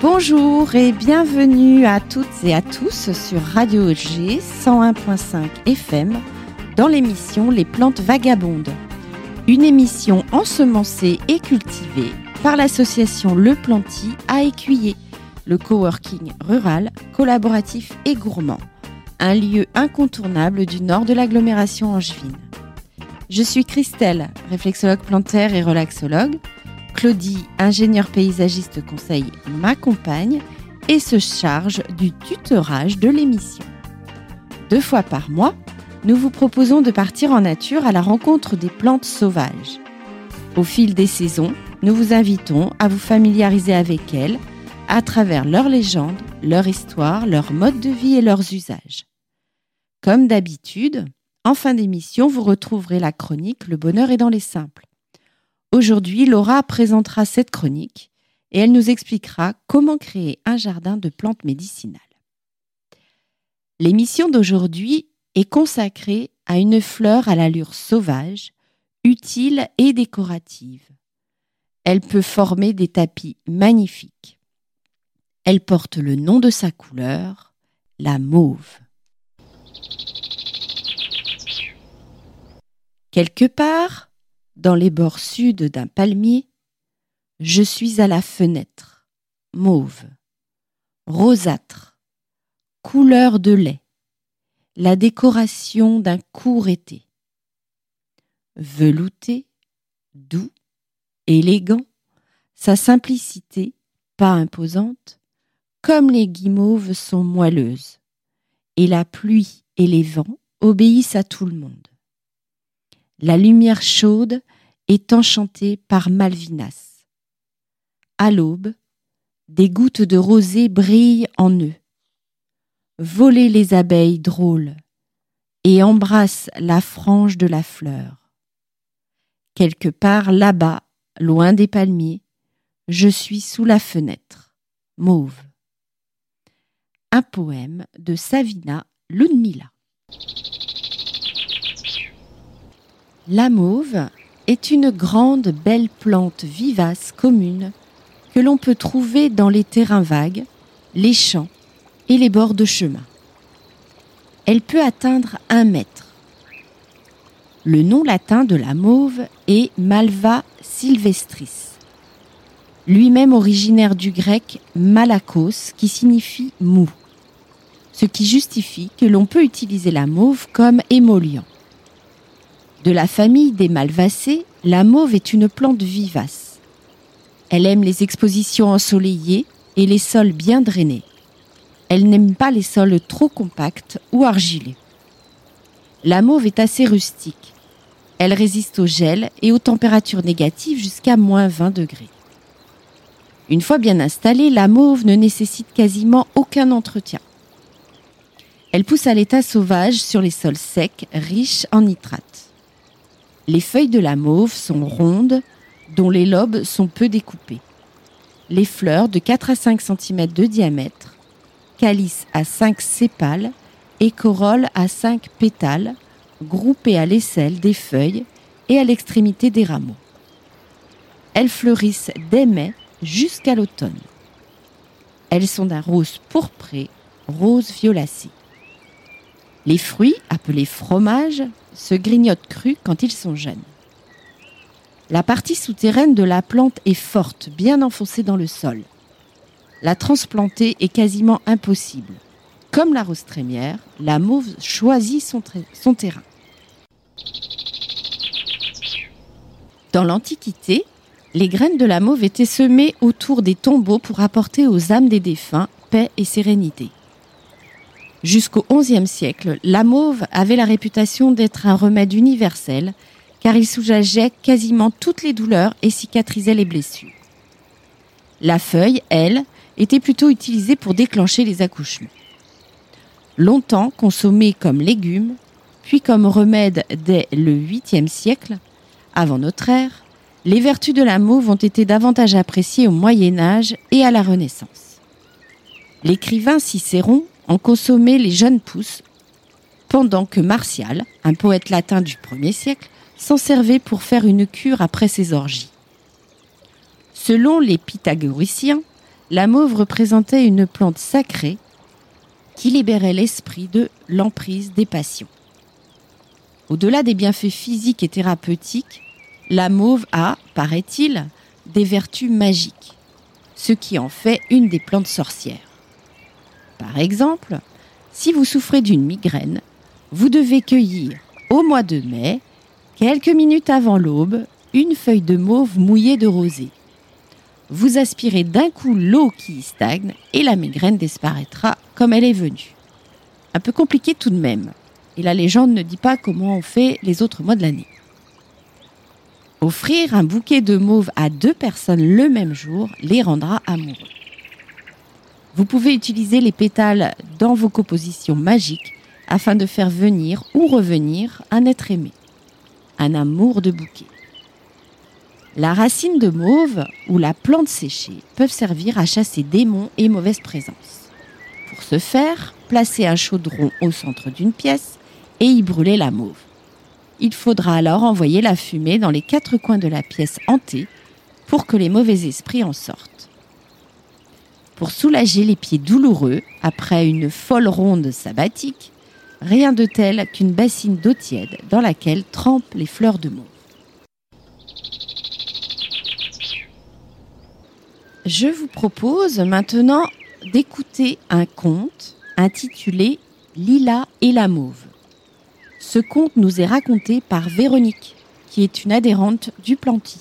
Bonjour et bienvenue à toutes et à tous sur Radio G 101.5 FM dans l'émission Les Plantes Vagabondes. Une émission ensemencée et cultivée par l'association Le Planty à Écuyer, le coworking rural, collaboratif et gourmand, un lieu incontournable du nord de l'agglomération angevine. Je suis Christelle, réflexologue plantaire et relaxologue. Claudie, ingénieure paysagiste conseil, m'accompagne et se charge du tutorage de l'émission. 2 fois par mois, nous vous proposons de partir en nature à la rencontre des plantes sauvages. Au fil des saisons, nous vous invitons à vous familiariser avec elles à travers leurs légendes, leur histoire, leur mode de vie et leurs usages. Comme d'habitude, en fin d'émission, vous retrouverez la chronique « Le bonheur est dans les simples ». Aujourd'hui, Laura présentera cette chronique et elle nous expliquera comment créer un jardin de plantes médicinales. L'émission d'aujourd'hui est consacrée à une fleur à l'allure sauvage, utile et décorative. Elle peut former des tapis magnifiques. Elle porte le nom de sa couleur, la mauve. Quelque part, dans les bords sud d'un palmier, je suis à la fenêtre, mauve, rosâtre, couleur de lait, la décoration d'un court été. Velouté, doux, élégant, sa simplicité, pas imposante, comme les guimauves sont moelleuses, et la pluie et les vents obéissent à tout le monde. La lumière chaude est enchantée par Malvinas. À l'aube, des gouttes de rosée brillent en eux. Volez les abeilles drôles et embrassent la frange de la fleur. Quelque part là-bas, loin des palmiers, je suis sous la fenêtre, mauve. Un poème de Savina Ludmila. La mauve est une grande, belle plante vivace commune que l'on peut trouver dans les terrains vagues, les champs et les bords de chemin. Elle peut atteindre 1 mètre. Le nom latin de la mauve est Malva sylvestris, lui-même originaire du grec malakos qui signifie mou, ce qui justifie que l'on peut utiliser la mauve comme émollient. De la famille des malvacées, la mauve est une plante vivace. Elle aime les expositions ensoleillées et les sols bien drainés. Elle n'aime pas les sols trop compacts ou argileux. La mauve est assez rustique. Elle résiste au gel et aux températures négatives jusqu'à -20 degrés. Une fois bien installée, la mauve ne nécessite quasiment aucun entretien. Elle pousse à l'état sauvage sur les sols secs, riches en nitrates. Les feuilles de la mauve sont rondes, dont les lobes sont peu découpés. Les fleurs de 4 à 5 cm de diamètre, calice à 5 sépales et corolle à 5 pétales, groupées à l'aisselle des feuilles et à l'extrémité des rameaux. Elles fleurissent dès mai jusqu'à l'automne. Elles sont d'un rose pourpré, rose violacé. Les fruits, appelés fromages, se grignotent crus quand ils sont jeunes. La partie souterraine de la plante est forte, bien enfoncée dans le sol. La transplanter est quasiment impossible. Comme la rose trémière, la mauve choisit son terrain. Dans l'Antiquité, les graines de la mauve étaient semées autour des tombeaux pour apporter aux âmes des défunts paix et sérénité. Jusqu'au XIe siècle, la mauve avait la réputation d'être un remède universel car il soulageait quasiment toutes les douleurs et cicatrisait les blessures. La feuille, elle, était plutôt utilisée pour déclencher les accouchements. Longtemps consommée comme légume, puis comme remède dès le 8e siècle, avant notre ère, les vertus de la mauve ont été davantage appréciées au Moyen-Âge et à la Renaissance. L'écrivain Cicéron en consommait les jeunes pousses, pendant que Martial, un poète latin du 1er siècle, s'en servait pour faire une cure après ses orgies. Selon les pythagoriciens, la mauve représentait une plante sacrée qui libérait l'esprit de l'emprise des passions. Au-delà des bienfaits physiques et thérapeutiques, la mauve a, paraît-il, des vertus magiques, ce qui en fait une des plantes sorcières. Par exemple, si vous souffrez d'une migraine, vous devez cueillir au mois de mai, quelques minutes avant l'aube, une feuille de mauve mouillée de rosée. Vous aspirez d'un coup l'eau qui y stagne et la migraine disparaîtra comme elle est venue. Un peu compliqué tout de même, et la légende ne dit pas comment on fait les autres mois de l'année. Offrir un bouquet de mauve à 2 personnes le même jour les rendra amoureux. Vous pouvez utiliser les pétales dans vos compositions magiques afin de faire venir ou revenir un être aimé, un amour de bouquet. La racine de mauve ou la plante séchée peuvent servir à chasser démons et mauvaises présences. Pour ce faire, placez un chaudron au centre d'une pièce et y brûlez la mauve. Il faudra alors envoyer la fumée dans les 4 coins de la pièce hantée pour que les mauvais esprits en sortent. Pour soulager les pieds douloureux après une folle ronde sabbatique, rien de tel qu'une bassine d'eau tiède dans laquelle trempent les fleurs de mauve. Je vous propose maintenant d'écouter un conte intitulé « Lila et la mauve ». Ce conte nous est raconté par Véronique, qui est une adhérente du Planty.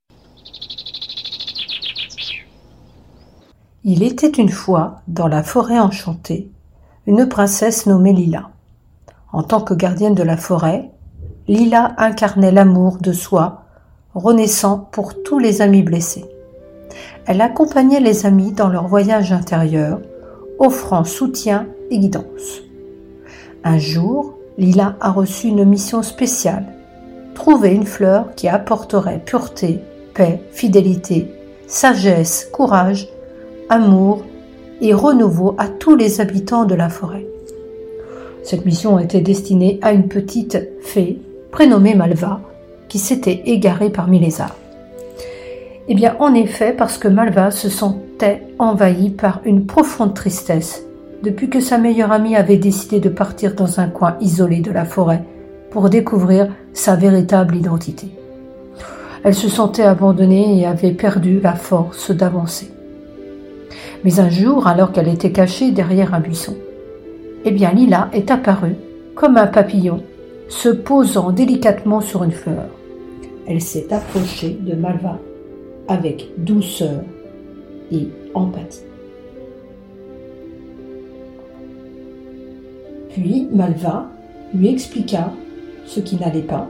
Il était une fois, dans la forêt enchantée, une princesse nommée Lila. En tant que gardienne de la forêt, Lila incarnait l'amour de soi, renaissant pour tous les amis blessés. Elle accompagnait les amis dans leur voyage intérieur, offrant soutien et guidance. Un jour, Lila a reçu une mission spéciale, trouver une fleur qui apporterait pureté, paix, fidélité, sagesse, courage, amour et renouveau à tous les habitants de la forêt. Cette mission était destinée à une petite fée prénommée Malva, qui s'était égarée parmi les arbres. Eh bien, en effet, parce que Malva se sentait envahie par une profonde tristesse depuis que sa meilleure amie avait décidé de partir dans un coin isolé de la forêt pour découvrir sa véritable identité. Elle se sentait abandonnée et avait perdu la force d'avancer. Mais un jour, alors qu'elle était cachée derrière un buisson, eh bien Lila est apparue comme un papillon, se posant délicatement sur une fleur. Elle s'est approchée de Malva avec douceur et empathie. Puis Malva lui expliqua ce qui n'allait pas.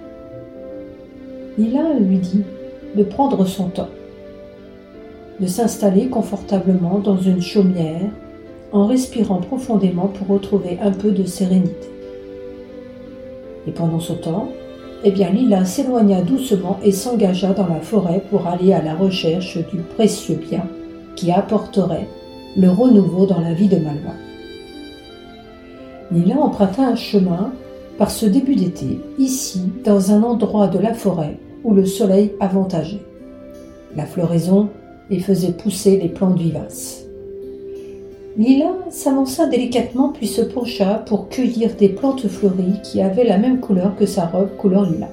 Lila lui dit de prendre son temps, de s'installer confortablement dans une chaumière en respirant profondément pour retrouver un peu de sérénité. Et pendant ce temps, eh bien Lila s'éloigna doucement et s'engagea dans la forêt pour aller à la recherche du précieux bien qui apporterait le renouveau dans la vie de Malva. Lila emprunta un chemin par ce début d'été, ici, dans un endroit de la forêt où le soleil avantageait la floraison et faisait pousser les plantes vivaces. Lila s'avança délicatement puis se pencha pour cueillir des plantes fleuries qui avaient la même couleur que sa robe couleur lilas.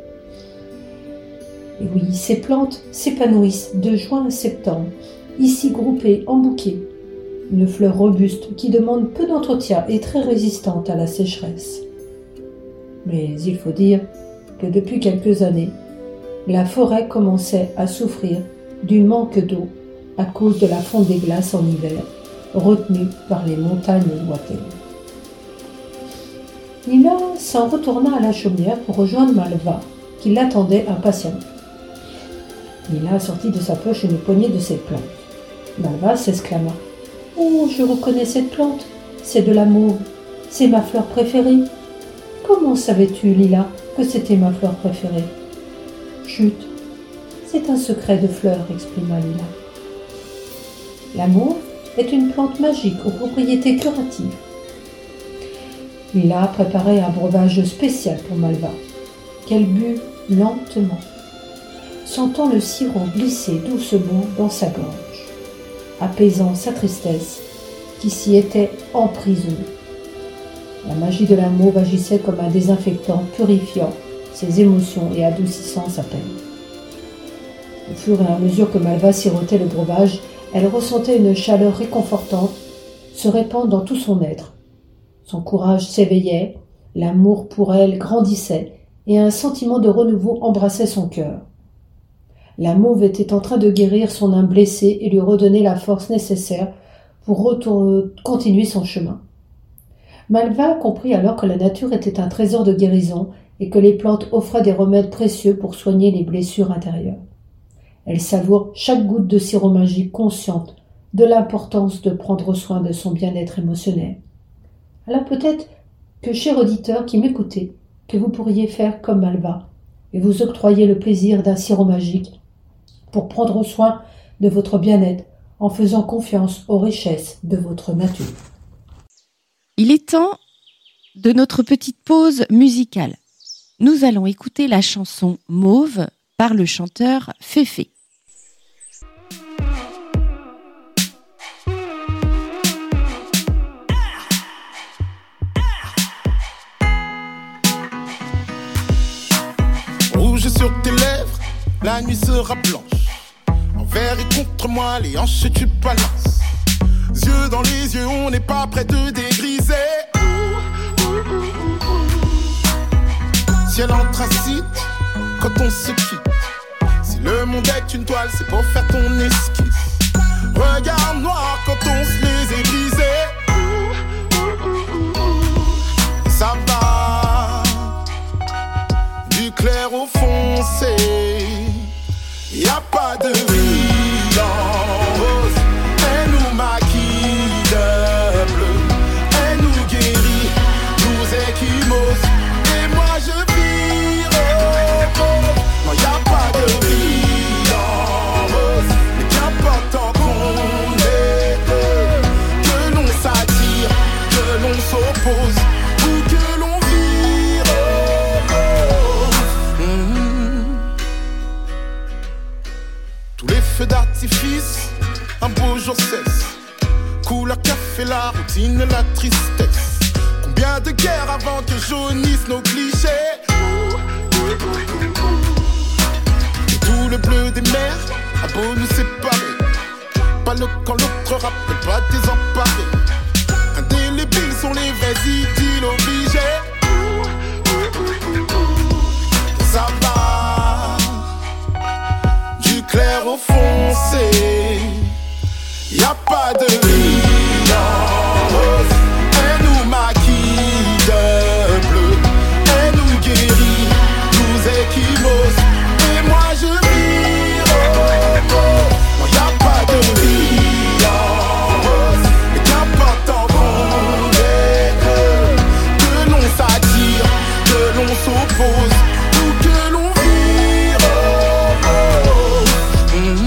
Et oui, ces plantes s'épanouissent de juin à septembre, ici groupées en bouquets. Une fleur robuste qui demande peu d'entretien et très résistante à la sécheresse. Mais il faut dire que depuis quelques années, la forêt commençait à souffrir du manque d'eau à cause de la fonte des glaces en hiver, retenue par les montagnes lointaines. Lila s'en retourna à la chaumière pour rejoindre Malva, qui l'attendait impatiemment. Lila sortit de sa poche une poignée de ces plantes. Malva s'exclama. « Oh, je reconnais cette plante, c'est de la mauve, c'est ma fleur préférée. Comment savais-tu, Lila, que c'était ma fleur préférée ?»« Chut, c'est un secret de fleur, exprima Lila. La mauve est une plante magique aux propriétés curatives. Lila préparait un breuvage spécial pour Malva, qu'elle but lentement, sentant le sirop glisser doucement dans sa gorge. apaisant sa tristesse qui s'y était emprisonnée. La magie de la mauve agissait comme un désinfectant purifiant ses émotions et adoucissant sa peine. Au fur et à mesure que Malva sirotait le breuvage, elle ressentait une chaleur réconfortante se répandre dans tout son être. Son courage s'éveillait, l'amour pour elle grandissait et un sentiment de renouveau embrassait son cœur. La mauve était en train de guérir son âme blessée et lui redonner la force nécessaire pour continuer son chemin. Malva comprit alors que la nature était un trésor de guérison et que les plantes offraient des remèdes précieux pour soigner les blessures intérieures. Elle savoure chaque goutte de sirop magique consciente de l'importance de prendre soin de son bien-être émotionnel. Alors peut-être que, cher auditeur qui m'écoutez, que vous pourriez faire comme Malva et vous octroyer le plaisir d'un sirop magique pour prendre soin de votre bien-être en faisant confiance aux richesses de votre nature. Il est temps de notre petite pause musicale. Nous allons écouter la chanson Mauve par le chanteur Féfé. Rouge sur tes lèvres, la nuit sera blanche. Envers et contre moi, les hanches tu balances. Yeux dans les yeux, on n'est pas près de dégriser. Ciel anthracite, quand on se quitte. Si le monde est une toile, c'est pour faire ton esquisse. Regard noir quand on se les est brisés. Ça va du clair au foncé. Y'a pas de vie en rose. Elle nous maquille de bleu. Elle nous guérit, nous équimose. Et moi je vire au rose. Non, y'a pas de vie en rose. Mais qu'importe tant qu'on est deux, que l'on s'attire, que l'on s'oppose, ou que l'on vire au rose. Tous les feux d'artifice, un beau jour cesse. Couleur café, la routine, la tristesse. Combien de guerres avant que jaunissent nos clichés. Et tout le bleu des mers a beau nous séparer. Pas le quand l'autre rappelle pas désemparé. Indélébiles sont les vrais idylles obligés. Ça va du clair au foncé. Y'a pas de vie en rose. Elle nous maquille de bleu. Elle nous guérit, nous équimose. Et moi je vire au rose. Non, y'a pas de vie en rose. Mais qu'importe tant qu'on est deux, que l'on s'attire, que l'on s'oppose, ou que l'on vire au rose.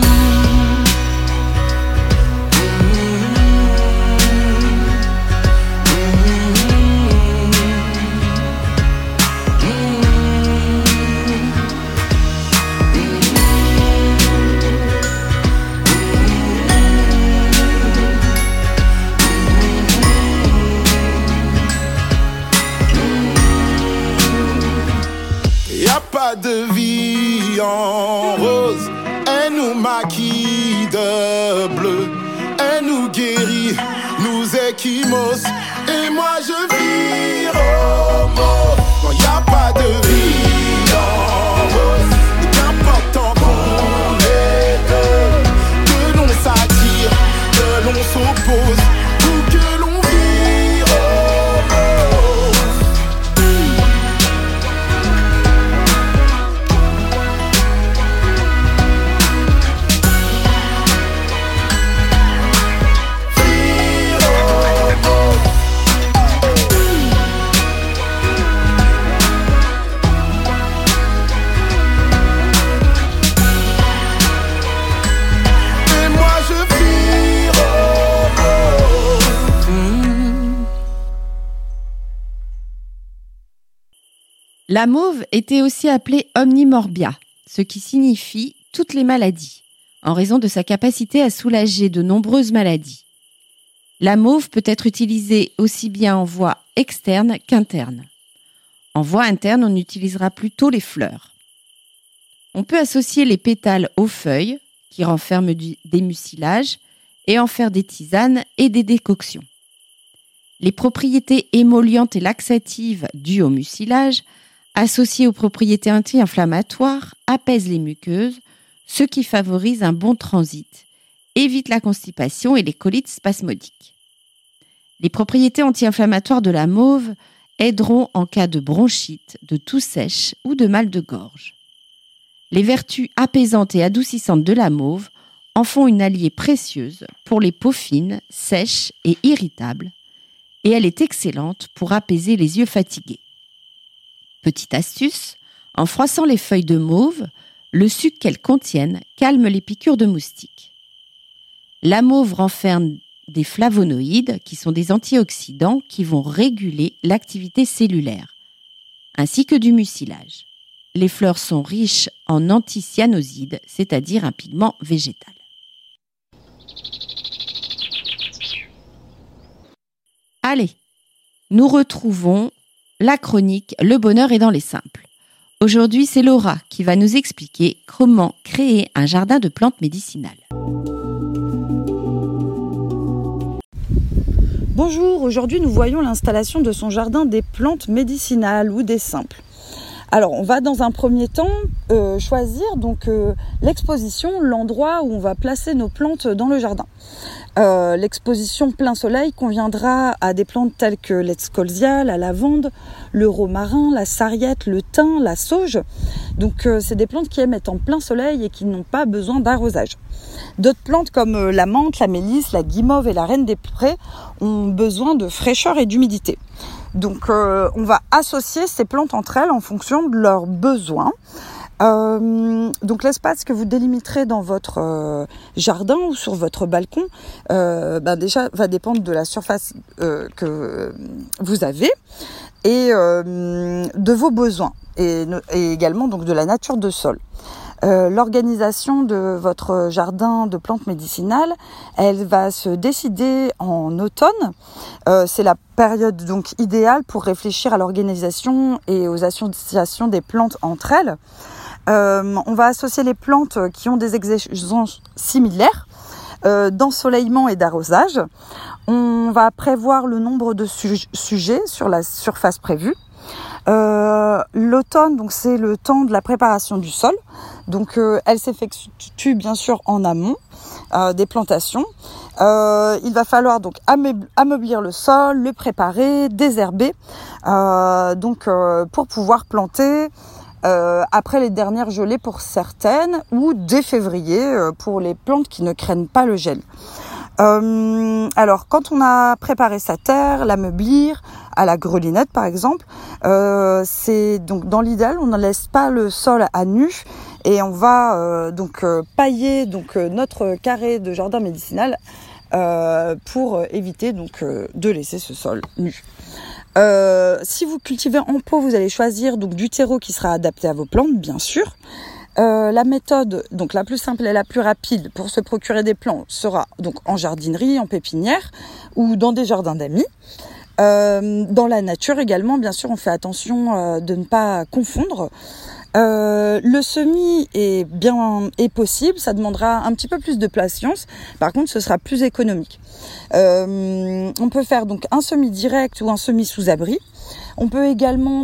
Y'a pas de vie en rose. Elle nous maquille de bleu. Elle nous guérit, nous équimose. Et moi je vire au mot. Non, y'a pas de vie en rose. Mais qu'importe tant qu'on est deux, que l'on s'attire, que l'on s'oppose, ou que l'on vire au mot. Et moi je vire au mot. La mauve était aussi appelée omnimorbia, ce qui signifie toutes les maladies. en raison de sa capacité à soulager de nombreuses maladies. La mauve peut être utilisée aussi bien en voie externe qu'interne. En voie interne, on utilisera plutôt les fleurs. On peut associer les pétales aux feuilles, qui renferment des mucilages, et en faire des tisanes et des décoctions. Les propriétés émollientes et laxatives dues au mucilage, associées aux propriétés anti-inflammatoires, apaisent les muqueuses, ce qui favorise un bon transit, évite la constipation et les colites spasmodiques. Les propriétés anti-inflammatoires de la mauve aideront en cas de bronchite, de toux sèche ou de mal de gorge. Les vertus apaisantes et adoucissantes de la mauve en font une alliée précieuse pour les peaux fines, sèches et irritables, et elle est excellente pour apaiser les yeux fatigués. Petite astuce, en froissant les feuilles de mauve, le suc qu'elles contiennent calme les piqûres de moustiques. La mauve renferme des flavonoïdes qui sont des antioxydants qui vont réguler l'activité cellulaire, ainsi que du mucilage. Les fleurs sont riches en anthocyanosides, c'est-à-dire un pigment végétal. Allez, nous retrouvons la chronique « Le bonheur est dans les simples ». Aujourd'hui, c'est Laura qui va nous expliquer comment créer un jardin de plantes médicinales. Bonjour, aujourd'hui nous voyons l'installation de son jardin des plantes médicinales ou des simples. Alors on va dans un premier temps choisir l'exposition, l'endroit où on va placer nos plantes dans le jardin. L'exposition plein soleil conviendra à des plantes telles que l'escolzia, la lavande, le romarin, la sarriette, le thym, la sauge. Donc c'est des plantes qui aiment être en plein soleil et qui n'ont pas besoin d'arrosage. D'autres plantes comme la menthe, la mélisse, la guimauve et la reine des prés ont besoin de fraîcheur et d'humidité. Donc on va associer ces plantes entre elles en fonction de leurs besoins. Donc l'espace que vous délimiterez dans votre jardin ou sur votre balcon déjà va dépendre de la surface que vous avez et de vos besoins et également donc de la nature de sol. L'organisation de votre jardin de plantes médicinales, elle va se décider en automne. C'est la période donc idéale pour réfléchir à l'organisation et aux associations des plantes entre elles. On va associer les plantes qui ont des exigences similaires d'ensoleillement et d'arrosage. On va prévoir le nombre de sujets sur la surface prévue. L'automne, donc c'est le temps de la préparation du sol. Donc elle s'effectue bien sûr en amont des plantations. Il va falloir donc ameublir le sol, le préparer, désherber, pour pouvoir planter après les dernières gelées pour certaines ou dès février pour les plantes qui ne craignent pas le gel. Alors quand on a préparé sa terre, l'ameublir à la grelinette par exemple, c'est donc dans l'idéal on ne laisse pas le sol à nu et on va pailler notre carré de jardin médicinal pour éviter de laisser ce sol nu. Si vous cultivez en pot, vous allez choisir du terreau qui sera adapté à vos plantes, bien sûr. La méthode la plus simple et la plus rapide pour se procurer des plantes sera en jardinerie, en pépinière ou dans des jardins d'amis. Dans la nature également, bien sûr, on fait attention de ne pas confondre. Le semis est possible, ça demandera un petit peu plus de patience. Par contre, ce sera plus économique. On peut faire un semis direct ou un semis sous abri. On peut également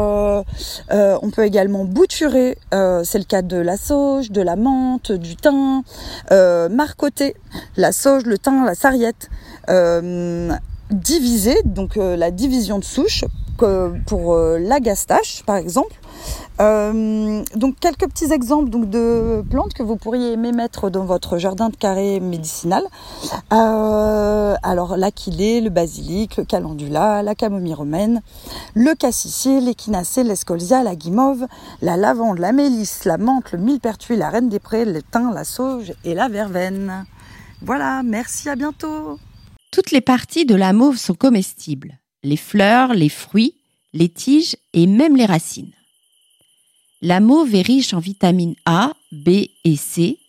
bouturer, c'est le cas de la sauge, de la menthe, du thym, marcoter la sauge, le thym, la sarriette, diviser, la division de souche pour l'agastache par exemple. Quelques petits exemples de plantes que vous pourriez aimer mettre dans votre jardin de carré médicinal. Alors l'aquilée, le basilic, le calendula, la camomille romaine, le cassissier, l'échinacée, l'escolzia, la guimauve, la lavande, la mélisse, la menthe, le millepertuis, la reine des prés, le thym, la sauge et la verveine. Voilà, merci, à bientôt. Toutes les parties de la mauve sont comestibles. Les fleurs, les fruits, les tiges et même les racines. La mauve est riche en vitamines A, B et C,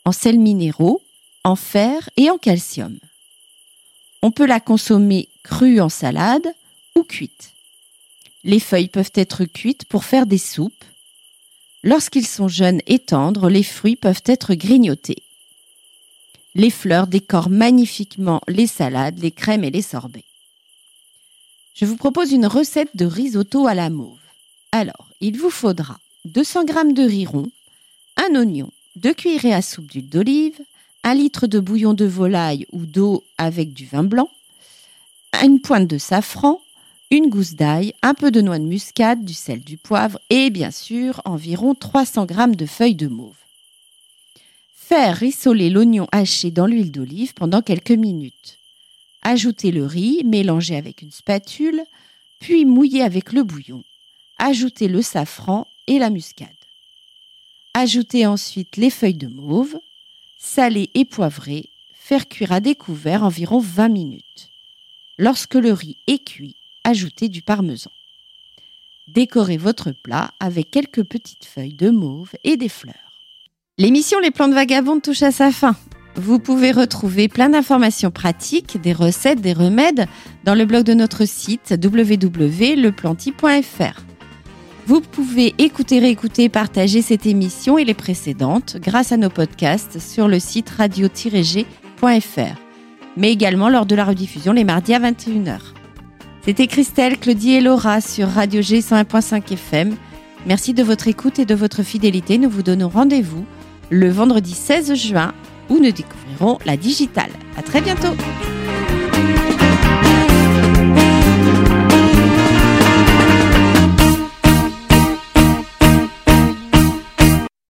en sels minéraux, en fer et en calcium. On peut la consommer crue en salade ou cuite. Les feuilles peuvent être cuites pour faire des soupes. Lorsqu'ils sont jeunes et tendres, les fruits peuvent être grignotés. Les fleurs décorent magnifiquement les salades, les crèmes et les sorbets. Je vous propose une recette de risotto à la mauve. Alors, il vous faudra 200 g de riz rond, un oignon, 2 cuillerées à soupe d'huile d'olive, 1 litre de bouillon de volaille ou d'eau avec du vin blanc, une pointe de safran, une gousse d'ail, un peu de noix de muscade, du sel, du poivre et bien sûr environ 300 g de feuilles de mauve. Faire rissoler l'oignon haché dans l'huile d'olive pendant quelques minutes. Ajouter le riz, mélanger avec une spatule, puis mouiller avec le bouillon. Ajouter le safran et la muscade. Ajouter ensuite les feuilles de mauve, saler et poivrer, faire cuire à découvert environ 20 minutes. Lorsque le riz est cuit, ajoutez du parmesan. Décorez votre plat avec quelques petites feuilles de mauve et des fleurs. L'émission Les Plantes Vagabondes touche à sa fin. Vous pouvez retrouver plein d'informations pratiques, des recettes, des remèdes dans le blog de notre site www.leplanty.fr. Vous pouvez écouter, réécouter, partager cette émission et les précédentes grâce à nos podcasts sur le site radio-g.fr, mais également lors de la rediffusion les mardis à 21h. C'était Christelle, Claudie et Laura sur Radio G 101.5 FM. Merci de votre écoute et de votre fidélité. Nous vous donnons rendez-vous le vendredi 16 juin où nous découvrirons la digitale. À très bientôt.